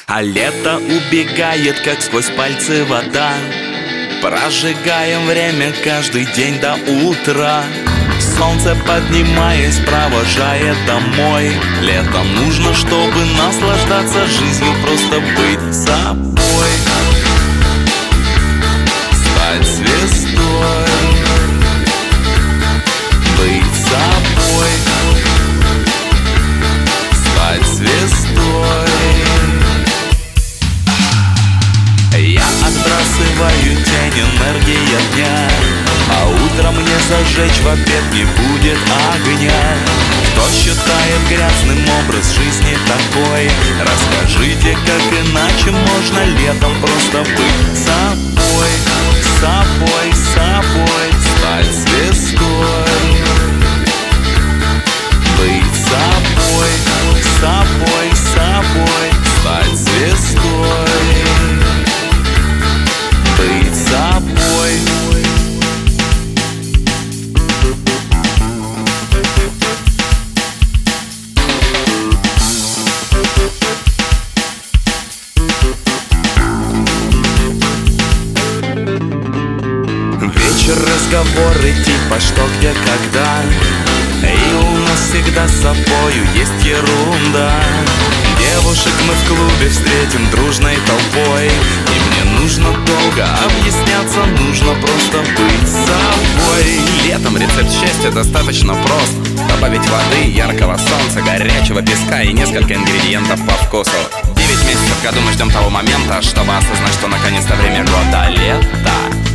А лето убегает, как сквозь пальцы вода. Прожигаем время каждый день до утра. Солнце, поднимаясь, провожает домой. Летом нужно, чтобы наслаждаться жизнью, просто быть собой, стать звездой, быть собой, стать звездой. Я отбрасываю тень, энергия дня, а утром мне зажечь в ответ не будет огня. Кто считает грязным образ жизни такой? Расскажите, как иначе можно летом просто быть собой, собой, собой, стать звездой, быть собой, собой, собой, стать звездой, быть собой. Вечер, разговоры типа что, где, когда. И у нас всегда с собою есть ерунда. Девушек мы в клубе встретим дружной толпой. И мне нужно долго объясняться, нужно просто быть собой. Летом рецепт счастья достаточно прост. Добавить воды, яркого солнца, горячего песка и несколько ингредиентов по вкусу. 9 месяцев в году мы ждем того момента, чтобы осознать, что наконец-то время года лето.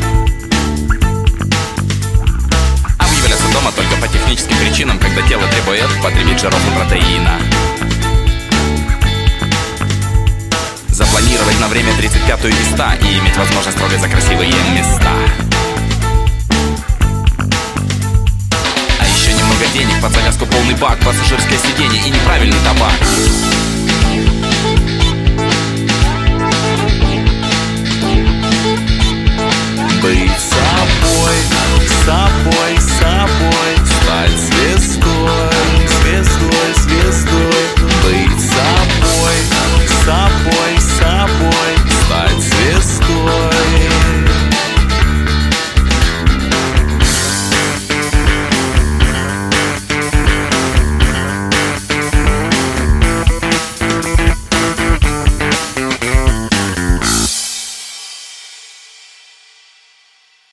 Объявляться дома только по техническим причинам, когда тело требует потребить жиров и протеина. Запланировать на время 35-ю места и иметь возможность трогать за красивые места. А еще немного денег, под завязку полный бак, пассажирское сиденье и неправильный табак. Быть собой, собой, собой,